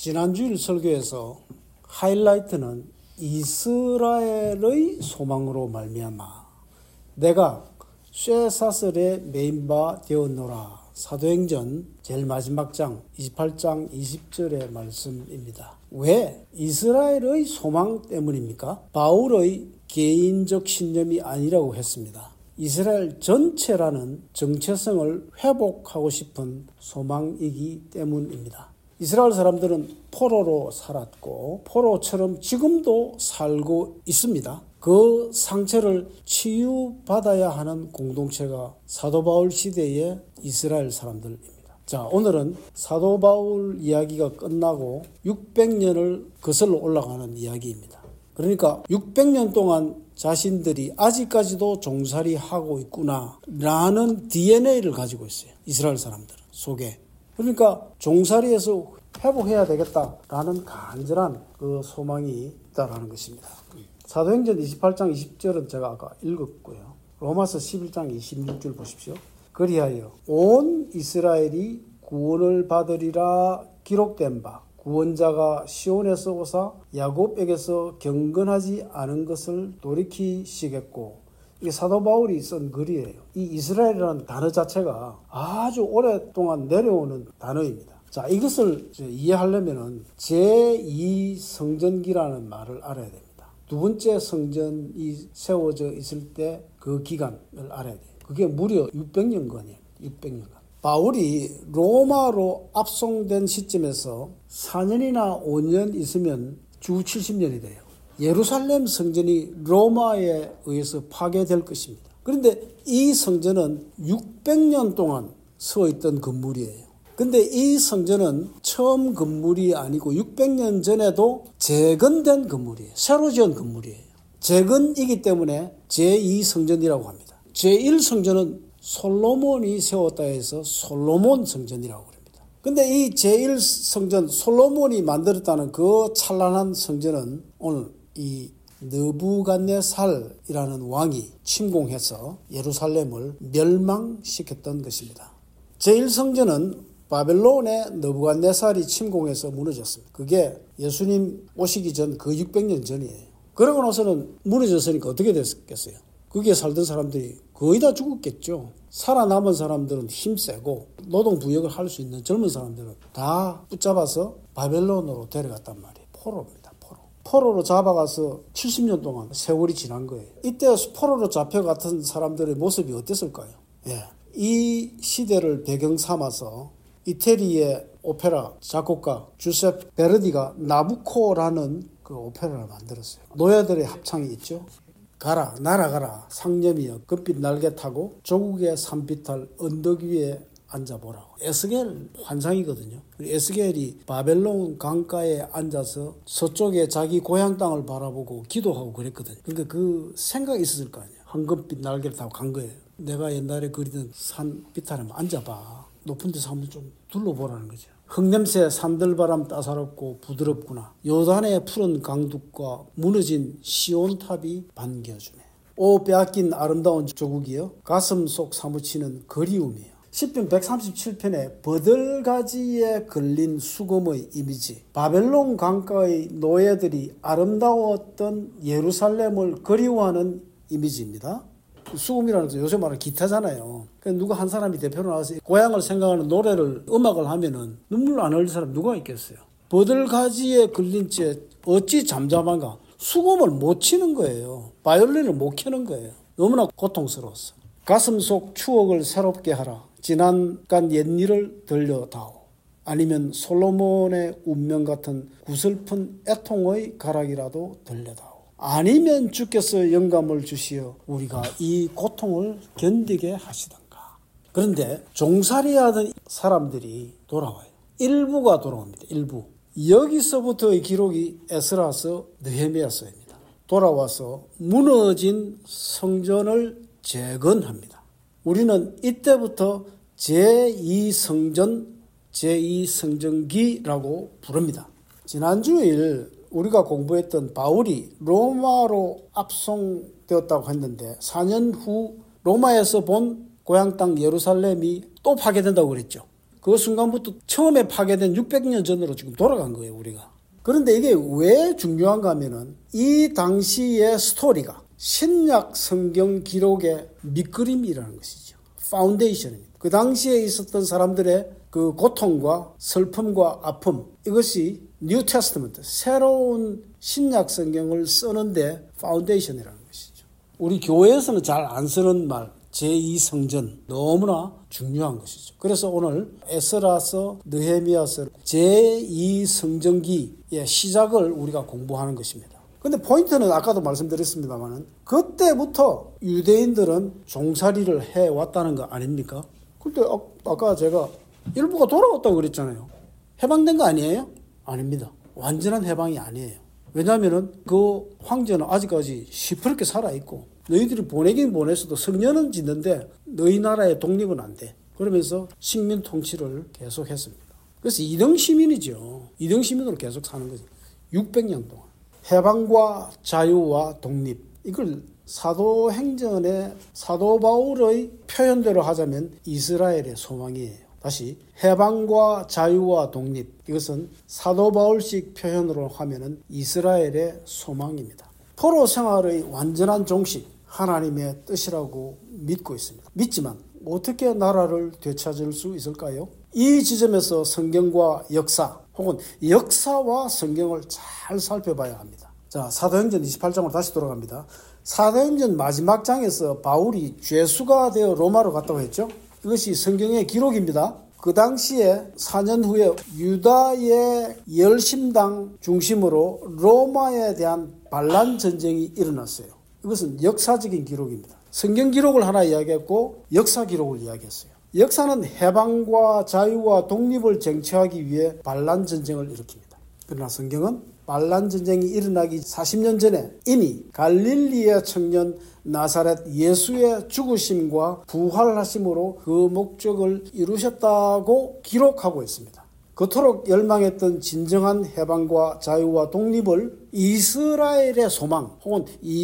지난주일 설교에서 하이라이트는 이스라엘의 소망으로 말미암아 내가 쇠사슬에 매인바 되었노라. 사도행전 제일 마지막 장 28장 20절의 말씀입니다. 왜 이스라엘의 소망 때문입니까? 바울의 개인적 신념이 아니라고 했습니다. 이스라엘 전체라는 정체성을 회복하고 싶은 소망이기 때문입니다. 이스라엘 사람들은 포로로 살았고 포로처럼 지금도 살고 있습니다. 그 상처를 치유받아야 하는 공동체가 사도 바울 시대의 이스라엘 사람들입니다. 자, 오늘은 사도 바울 이야기가 끝나고 600년을 거슬러 올라가는 이야기입니다. 그러니까 600년 동안 자신들이 아직까지도 종살이하고 있구나 라는 DNA를 가지고 있어요. 이스라엘 사람들 속에. 그러니까 종살이에서 회복해야 되겠다라는 간절한 그 소망이 있다라는 것입니다. 사도행전 28장 20절은 제가 아까 읽었고요. 로마서 11장 26절 보십시오. 그리하여 온 이스라엘이 구원을 받으리라 기록된 바 구원자가 시온에서 오사 야곱에게서 경건하지 않은 것을 돌이키시겠고, 이게 사도 바울이 쓴 글이에요. 이 이스라엘이라는 단어 자체가 아주 오랫동안 내려오는 단어입니다. 자, 이것을 이해하려면 제2성전기라는 말을 알아야 됩니다. 두 번째 성전이 세워져 있을 때 그 기간을 알아야 돼요. 그게 무려 600년간이에요. 600년간. 바울이 로마로 압송된 시점에서 4년이나 5년 있으면 주 70년이 돼요. 예루살렘 성전이 로마에 의해서 파괴될 것입니다. 그런데 이 성전은 600년 동안 서 있던 건물이에요. 근데 이 성전은 처음 건물이 아니고 600년 전에도 재건된 건물이에요. 새로 지은 건물이에요. 재건이기 때문에 제2성전이라고 합니다. 제1성전은 솔로몬이 세웠다 해서 솔로몬 성전이라고 합니다. 근데 이 제1성전 솔로몬이 만들었다는 그 찬란한 성전은 오늘 이 느부갓네살이라는 왕이 침공해서 예루살렘을 멸망시켰던 것입니다. 제1성전은 바벨론의 느부갓네살이 침공해서 무너졌습니다. 그게 예수님 오시기 전 그 600년 전이에요. 그러고 나서는 무너졌으니까 어떻게 됐겠어요? 거기에 살던 사람들이 거의 다 죽었겠죠. 살아남은 사람들은 힘세고 노동부역을 할 수 있는 젊은 사람들은 다 붙잡아서 바벨론으로 데려갔단 말이에요. 포로입니다. 포로로 잡아가서 70년 동안 세월이 지난 거예요. 이때 포로로 잡혀갔던 사람들의 모습이 어땠을까요? 이 시대를 배경 삼아서 이태리의 오페라 작곡가 주세프 베르디가 나부코라는 그 오페라를 만들었어요. 노예들의 합창이 있죠. 가라 날아가라 상념이여 금빛 날개 타고 조국의 산비탈 언덕 위에 앉아보라고. 에스겔 환상이거든요. 에스겔이 바벨론 강가에 앉아서 서쪽에 자기 고향 땅을 바라보고 기도하고 그랬거든요. 그러니까 그 생각이 있었을 거 아니에요. 황금빛 날개를 타고 간 거예요. 내가 옛날에 그리던 산비탈에 앉아봐. 높은 데서 한번 좀 둘러보라는 거죠. 흙냄새 산들바람 따사롭고 부드럽구나. 요단의 푸른 강둑과 무너진 시온탑이 반겨주네. 오 빼앗긴 아름다운 조국이여 가슴 속 사무치는 그리움이여. 시편 137편에 버들가지에 걸린 수금의 이미지. 바벨론 강가의 노예들이 아름다웠던 예루살렘을 그리워하는 이미지입니다. 수금이라는 것은 요새 말하는 기타잖아요. 그러니까 누가 한 사람이 대표로 나와서 고향을 생각하는 노래를 음악을 하면은 눈물 안 흘릴 사람 누가 있겠어요. 버들가지에 걸린 채 어찌 잠잠한가. 수금을 못 치는 거예요. 바이올린을 못 켜는 거예요. 너무나 고통스러웠어. 가슴 속 추억을 새롭게 하라. 지난간 옛일을 들려다오. 아니면 솔로몬의 운명 같은 구슬픈 애통의 가락이라도 들려다오. 아니면 주께서 영감을 주시어 우리가 이 고통을 견디게 하시던가. 그런데 종살이하던 사람들이 돌아와요. 일부가 돌아옵니다. 일부. 여기서부터의 기록이 에스라서 느헤미야서입니다. 돌아와서 무너진 성전을 재건합니다. 우리는 이때부터 제2성전, 제2성전기라고 부릅니다. 지난주일 우리가 공부했던 바울이 로마로 압송되었다고 했는데 4년 후 로마에서 본 고향 땅 예루살렘이 또 파괴된다고 그랬죠. 그 순간부터 처음에 파괴된 600년 전으로 지금 돌아간 거예요, 우리가. 그런데 이게 왜 중요한가 하면은 이 당시의 스토리가 신약 성경 기록의 밑그림이라는 것이죠. 파운데이션입니다. 그 당시에 있었던 사람들의 그 고통과 슬픔과 아픔, 이것이 뉴 테스트먼트, 새로운 신약 성경을 쓰는데 파운데이션이라는 것이죠. 우리 교회에서는 잘 안 쓰는 말, 제2성전, 너무나 중요한 것이죠. 그래서 오늘 에스라서, 느헤미야서 제2성전기의 시작을 우리가 공부하는 것입니다. 근데 포인트는 아까도 말씀드렸습니다만 그때부터 유대인들은 종살이를 해왔다는 거 아닙니까? 근데 아까 제가 일부가 돌아왔다고 그랬잖아요. 해방된 거 아니에요? 아닙니다. 완전한 해방이 아니에요. 왜냐하면 그 황제는 아직까지 시퍼렇게 살아있고 너희들이 보내긴 보냈어도 성년은 짓는데 너희 나라의 독립은 안 돼. 그러면서 식민 통치를 계속했습니다. 그래서 2등 시민이죠. 2등 시민으로 계속 사는 거죠. 600년 동안. 해방과 자유와 독립, 이걸 사도행전의 사도 바울의 표현대로 하자면 이스라엘의 소망이에요. 다시 해방과 자유와 독립, 이것은 사도 바울식 표현으로 하면은 이스라엘의 소망입니다. 포로 생활의 완전한 종식, 하나님의 뜻이라고 믿고 있습니다. 믿지만 어떻게 나라를 되찾을 수 있을까요? 이 지점에서 성경과 역사 혹은 역사와 성경을 잘 살펴봐야 합니다. 자, 사도행전 28장으로 다시 돌아갑니다. 사도행전 마지막 장에서 바울이 죄수가 되어 로마로 갔다고 했죠. 이것이 성경의 기록입니다. 그 당시에 4년 후에 유다의 열심당 중심으로 로마에 대한 반란 전쟁이 일어났어요. 이것은 역사적인 기록입니다. 성경 기록을 하나 이야기했고 역사 기록을 이야기했어요. 역사는 해방과 자유와 독립을 쟁취하기 위해 반란 전쟁을 일으킵니다. 그러나 성경은 반란 전쟁이 일어나기 40년 전에 이미 갈릴리의 청년 나사렛 예수의 죽으심과 부활하심으로 그 목적을 이루셨다고 기록하고 있습니다. 그토록 열망했던 진정한 해방과 자유와 독립을 이스라엘의 소망 혹은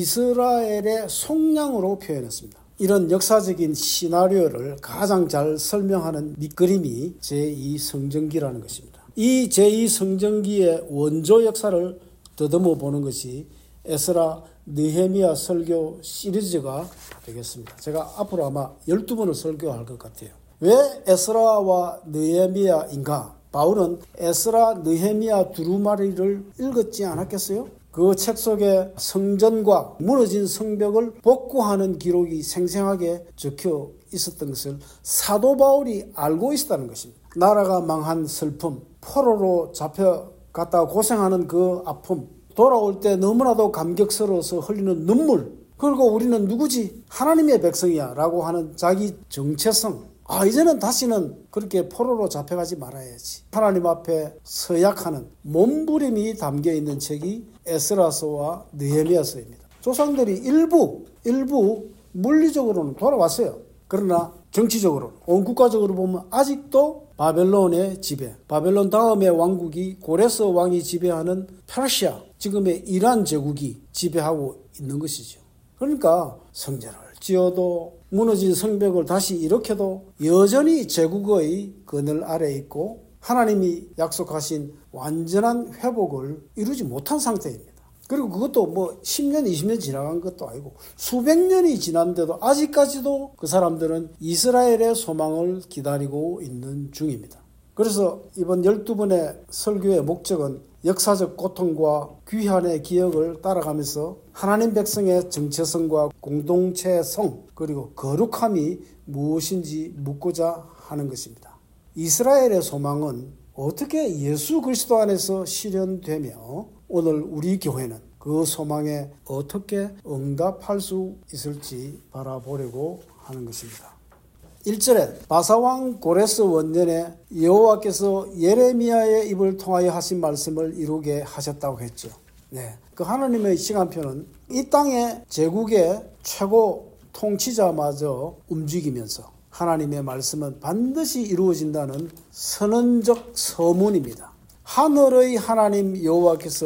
이스라엘의 속량으로 표현했습니다. 이런 역사적인 시나리오를 가장 잘 설명하는 밑그림이 제2성전기라는 것입니다. 이 제2성전기의 원조 역사를 더듬어 보는 것이 에스라 느헤미야 설교 시리즈가 되겠습니다. 제가 앞으로 아마 12번을 설교할 것 같아요. 왜 에스라와 느헤미야인가? 바울은 에스라, 느헤미야 두루마리를 읽었지 않았겠어요? 그 책 속에 성전과 무너진 성벽을 복구하는 기록이 생생하게 적혀 있었던 것을 사도 바울이 알고 있었다는 것입니다. 나라가 망한 슬픔, 포로로 잡혀갔다가 고생하는 그 아픔, 돌아올 때 너무나도 감격스러워서 흘리는 눈물, 그리고 우리는 누구지? 하나님의 백성이야 라고 하는 자기 정체성, 이제는 다시는 그렇게 포로로 잡혀가지 말아야지. 하나님 앞에 서약하는 몸부림이 담겨있는 책이 에스라서와 느헤미야서입니다. 조상들이 일부 물리적으로는 돌아왔어요. 그러나 정치적으로, 온 국가적으로 보면 아직도 바벨론의 지배, 바벨론 다음의 왕국이 고레스 왕이 지배하는 페르시아, 지금의 이란 제국이 지배하고 있는 것이죠. 그러니까 성전을 지어도 무너진 성벽을 다시 일으켜도 여전히 제국의 그늘 아래에 있고 하나님이 약속하신 완전한 회복을 이루지 못한 상태입니다. 그리고 그것도 10년, 20년 지나간 것도 아니고 수백 년이 지났는데도 아직까지도 그 사람들은 이스라엘의 소망을 기다리고 있는 중입니다. 그래서 이번 12번의 설교의 목적은 역사적 고통과 귀환의 기억을 따라가면서 하나님 백성의 정체성과 공동체성 그리고 거룩함이 무엇인지 묻고자 하는 것입니다. 이스라엘의 소망은 어떻게 예수 그리스도 안에서 실현되며 오늘 우리 교회는 그 소망에 어떻게 응답할 수 있을지 바라보려고 하는 것입니다. 1절에 바사왕 고레스 원년에 여호와께서 예레미야의 입을 통하여 하신 말씀을 이루게 하셨다고 했죠. 네, 그 하나님의 시간표는 이 땅의 제국의 최고 통치자마저 움직이면서 하나님의 말씀은 반드시 이루어진다는 선언적 서문입니다. 하늘의 하나님 여호와께서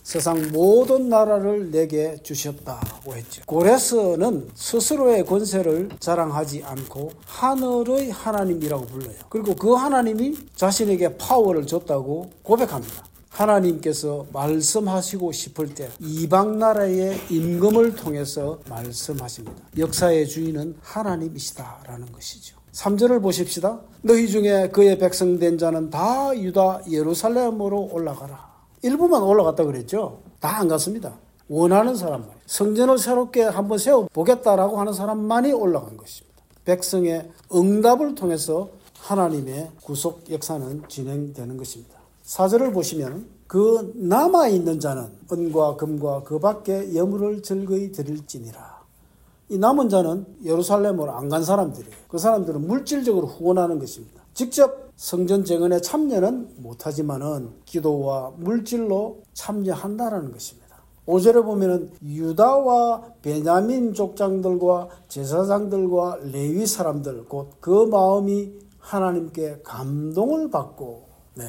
세상 모든 나라를 내게 주셨다고 했죠. 고레스는 스스로의 권세를 자랑하지 않고 하늘의 하나님이라고 불러요. 그리고 그 하나님이 자신에게 파워를 줬다고 고백합니다. 하나님께서 말씀하시고 싶을 때 이방 나라의 임금을 통해서 말씀하십니다. 역사의 주인은 하나님이시다라는 것이죠. 3절을 보십시다. 너희 중에 그의 백성 된 자는 다 유다 예루살렘으로 올라가라. 일부만 올라갔다 그랬죠. 다 안 갔습니다. 원하는 사람만, 성전을 새롭게 한번 세워보겠다라고 하는 사람만이 올라간 것입니다. 백성의 응답을 통해서 하나님의 구속 역사는 진행되는 것입니다. 4절을 보시면 그 남아있는 자는 은과 금과 그 밖에 예물을 즐거이 드릴지니라. 이 남은 자는 예루살렘으로 안 간 사람들이에요. 그 사람들은 물질적으로 후원하는 것입니다. 직접 성전 재건에 참여는 못하지만은 기도와 물질로 참여한다라는 것입니다. 5절에 보면은 유다와 베냐민 족장들과 제사장들과 레위 사람들 곧 그 마음이 하나님께 감동을 받고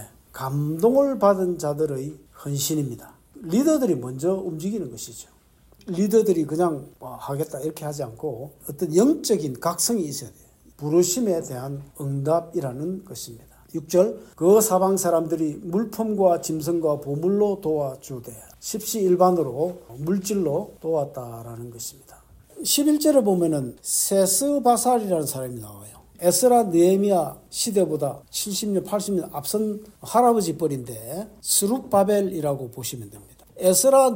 감동을 받은 자들의 헌신입니다. 리더들이 먼저 움직이는 것이죠. 리더들이 그냥 하겠다 이렇게 하지 않고 어떤 영적인 각성이 있어야 돼요. 부르심에 대한 응답이라는 것입니다. 6절 그 사방 사람들이 물품과 짐승과 보물로 도와주되 십시일반으로 물질로 도왔다라는 것입니다. 11절에 보면은 세스바살이라는 사람이 나와요. 에스라 느헤미야 시대보다 70년 80년 앞선 할아버지 뻘인데 스룹바벨이라고 보시면 됩니다. 에스라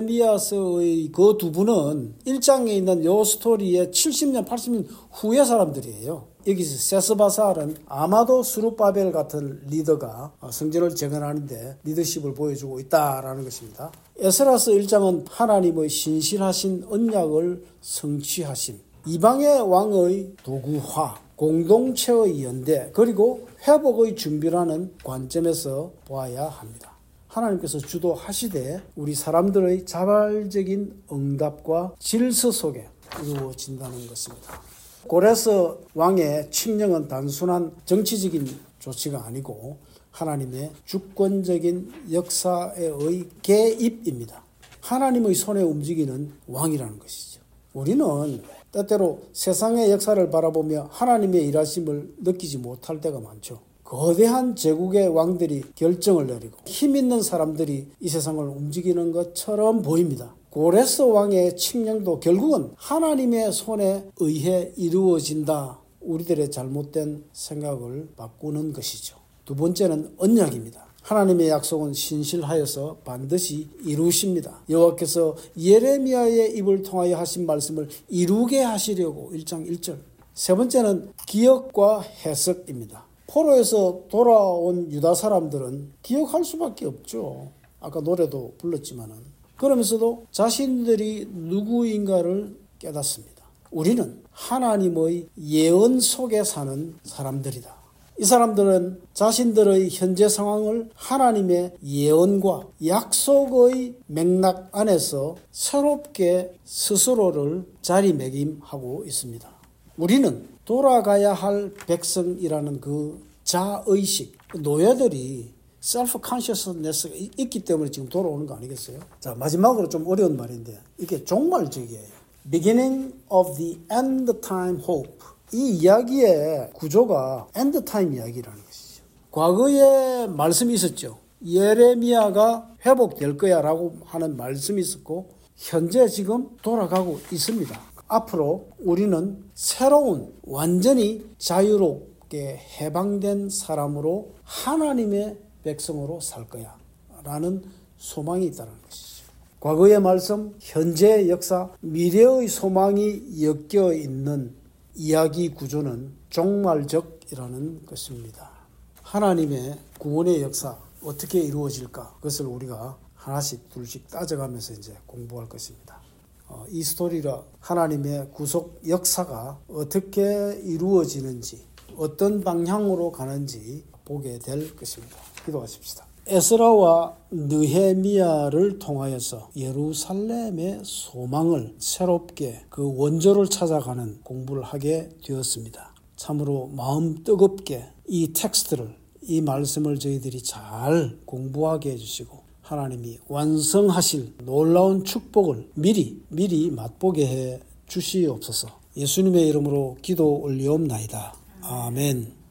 느헤미야서의 그 두 분은 1장에 있는 요 스토리의 70년 80년 후의 사람들이에요. 여기서 세스바살은 아마도 스룹바벨 같은 리더가 성전을 재건하는데 리더십을 보여주고 있다라는 것입니다. 에스라서 1장은 하나님의 신실하신 언약을 성취하심, 이방의 왕의 도구화, 공동체의 연대, 그리고 회복의 준비라는 관점에서 보아야 합니다. 하나님께서 주도하시되 우리 사람들의 자발적인 응답과 질서 속에 이루어진다는 것입니다. 고레스 왕의 칙령은 단순한 정치적인 조치가 아니고 하나님의 주권적인 역사의 개입입니다. 하나님의 손에 움직이는 왕이라는 것이죠. 우리는 때때로 세상의 역사를 바라보며 하나님의 일하심을 느끼지 못할 때가 많죠. 거대한 제국의 왕들이 결정을 내리고 힘 있는 사람들이 이 세상을 움직이는 것처럼 보입니다. 고레스 왕의 칙령도 결국은 하나님의 손에 의해 이루어진다. 우리들의 잘못된 생각을 바꾸는 것이죠. 두 번째는 언약입니다. 하나님의 약속은 신실하여서 반드시 이루십니다. 여호와께서 예레미야의 입을 통하여 하신 말씀을 이루게 하시려고 1장 1절. 세 번째는 기억과 해석입니다. 포로에서 돌아온 유다 사람들은 기억할 수밖에 없죠. 아까 노래도 불렀지만은. 그러면서도 자신들이 누구인가를 깨닫습니다. 우리는 하나님의 예언 속에 사는 사람들이다. 이 사람들은 자신들의 현재 상황을 하나님의 예언과 약속의 맥락 안에서 새롭게 스스로를 자리매김하고 있습니다. 우리는 돌아가야 할 백성이라는 그 자의식, 노예들이 셀프 컨셔스네스가 있기 때문에 지금 돌아오는 거 아니겠어요? 자, 마지막으로 좀 어려운 말인데 이게 종말적이에요. Beginning of the end time hope. 이 이야기의 구조가 end time 이야기라는 것이죠. 과거에 말씀이 있었죠. 예레미야가 회복될 거야 라고 하는 말씀이 있었고 현재 지금 돌아가고 있습니다. 앞으로 우리는 새로운 완전히 자유롭게 해방된 사람으로 하나님의 백성으로 살 거야 라는 소망이 있다는 것이죠. 과거의 말씀, 현재의 역사, 미래의 소망이 엮여 있는 이야기 구조는 종말적이라는 것입니다. 하나님의 구원의 역사 어떻게 이루어질까? 그것을 우리가 하나씩 둘씩 따져가면서 이제 공부할 것입니다. 이 스토리가 하나님의 구속 역사가 어떻게 이루어지는지 어떤 방향으로 가는지 보게 될 것입니다. 기도하십시다. 에스라와 느헤미야를 통하여서 예루살렘의 소망을 새롭게 그 원조를 찾아가는 공부를 하게 되었습니다. 참으로 마음 뜨겁게 이 텍스트를, 이 말씀을 저희들이 잘 공부하게 해주시고 하나님이 완성하실 놀라운 축복을 미리 맛보게 해 주시옵소서. 예수님의 이름으로 기도 올리옵나이다. 아멘.